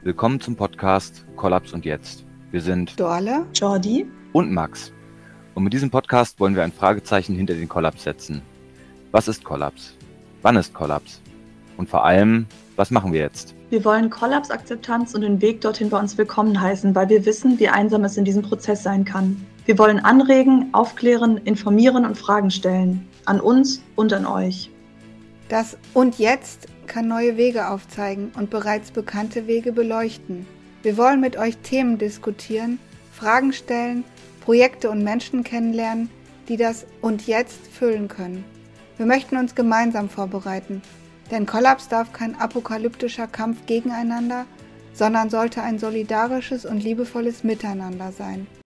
Willkommen zum Podcast Kollaps und Jetzt. Wir sind Dorle, Jordi und Max. Und mit diesem Podcast wollen wir ein Fragezeichen hinter den Kollaps setzen. Was ist Kollaps? Wann ist Kollaps? Und vor allem, was machen wir jetzt? Wir wollen Kollapsakzeptanz und den Weg dorthin bei uns willkommen heißen, weil wir wissen, wie einsam es in diesem Prozess sein kann. Wir wollen anregen, aufklären, informieren und Fragen stellen. An uns und an euch. Das Und Jetzt kann neue Wege aufzeigen und bereits bekannte Wege beleuchten. Wir wollen mit euch Themen diskutieren, Fragen stellen, Projekte und Menschen kennenlernen, die das Und Jetzt füllen können. Wir möchten uns gemeinsam vorbereiten, denn Kollaps darf kein apokalyptischer Kampf gegeneinander, sondern sollte ein solidarisches und liebevolles Miteinander sein.